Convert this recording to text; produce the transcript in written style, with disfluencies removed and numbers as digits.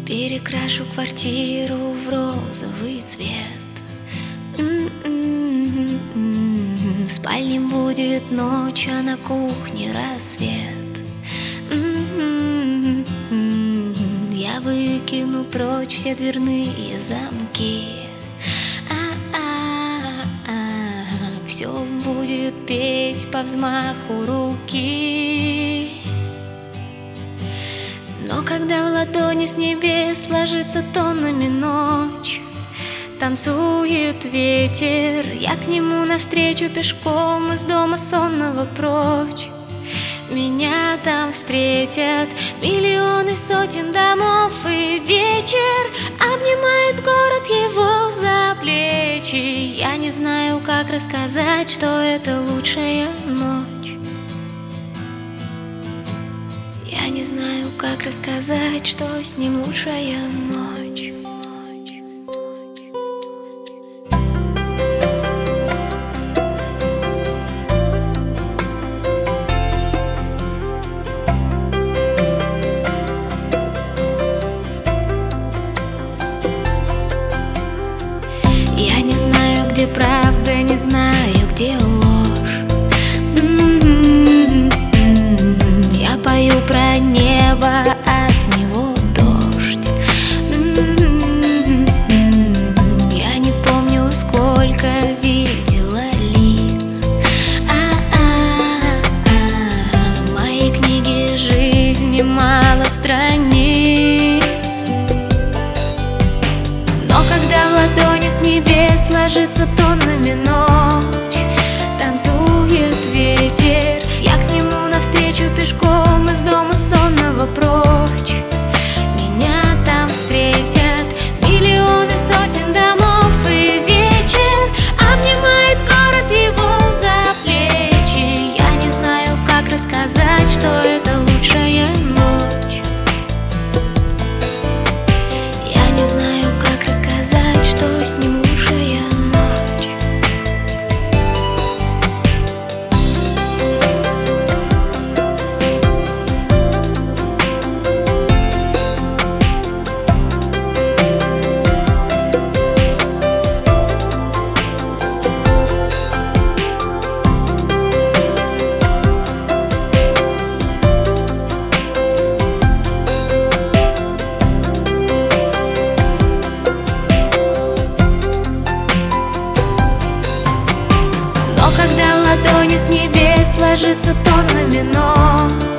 Перекрашу квартиру в розовый цвет. В спальне будет ночь, а на кухне рассвет. Я выкину прочь все дверные замки. Все будет петь по взмаху руки. Но когда в ладони с небес ложится тоннами ночь, танцует ветер, я к нему навстречу пешком из дома сонного прочь. Меня там встретят миллионы сотен домов, и вечер обнимает город его за плечи. Я не знаю, как рассказать, что это лучшая ночь. Я не знаю, как рассказать, что с ним лучшая ночь. Я не знаю, где правда, не знаю, где ложь. Я пою про небо, а с него дождь. Я не помню, сколько видела лиц. В моей книге жизни мало страниц. Но когда в ладони с небес ложится тоннами ночь, танцует ветер, я к нему навстречу пешком из дома сонного прочь. Меня там встретят миллионы сотен домов, и вечер обнимает город его за плечи. Я не знаю, как рассказать, что это лучшая ночь. Я не знаю, как рассказать, что с ним лучшая ночь. Но когда в ладони с небес ложится тоннами ночь,